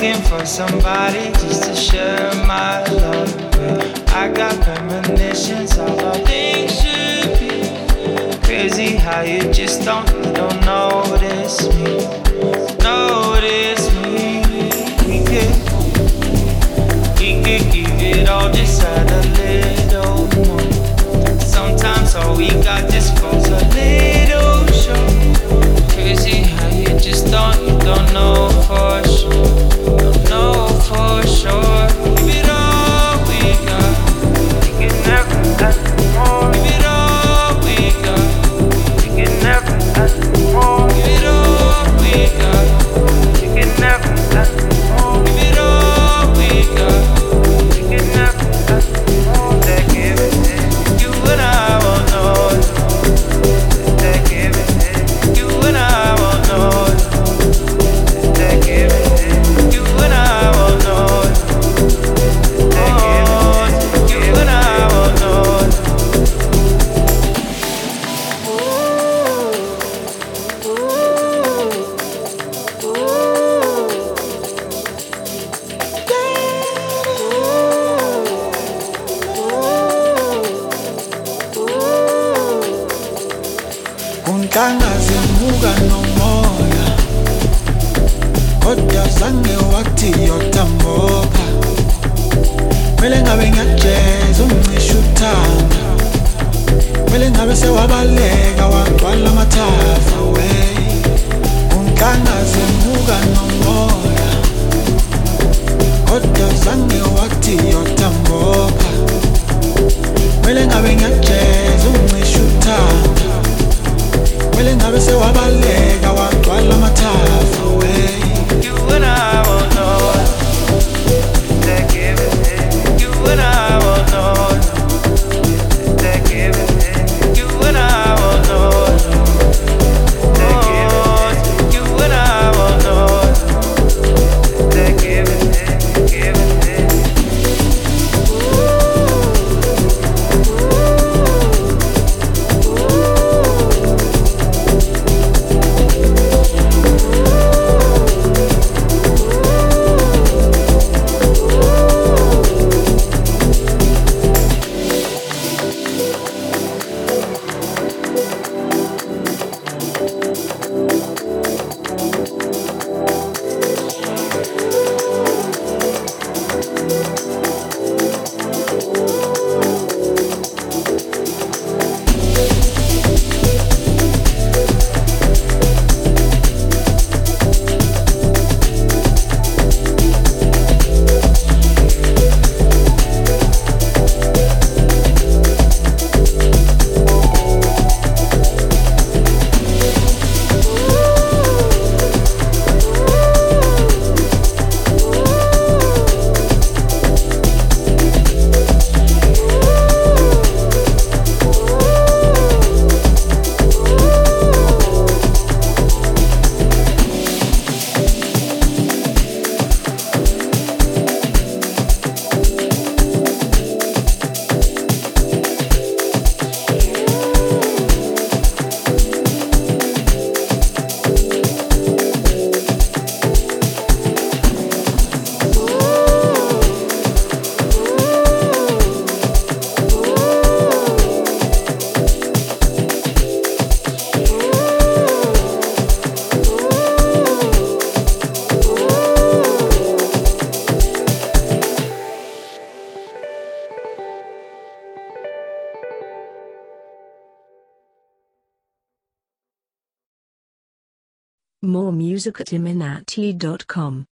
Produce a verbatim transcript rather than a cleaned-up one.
looking for somebody just to share my love with. I got premonitions of how things should be. Crazy how you just don't, don't notice me. Notice me. We could, we could give it all, just add a little more. Sometimes all we got just falls a little short. Crazy how you just don't, you don't know for sure. Don't know for sure. Give it all we got. We can never ask for more. Give it all we got. We can never ask for more. Give it all we got. We can never ask for more. Give it all we got. We can never ask for more. They give it, you and I won't know. They give it, you and I won't know. They give it, you and I won't know. They give it, you and I won't know. Ungangazimuka nomoya kodwa zange wathi yotamboka. Mele ngabe ngiyajeza ungisho uthanda. Mele ngabe sewabaleka wagcwala amathafa wey. Ungangazimuka nomoya kodwa zange wathi yotamboka. Mele ngabe ngiyajeza ungisho uthanda. Mele ngabe sewabaleka wagcwala amathafa wey. You and I won't know. They give it, you and I won't know. They give it, you and I won't know. They give it, you and I won't know. They give it, give it. More music at iminati dot com.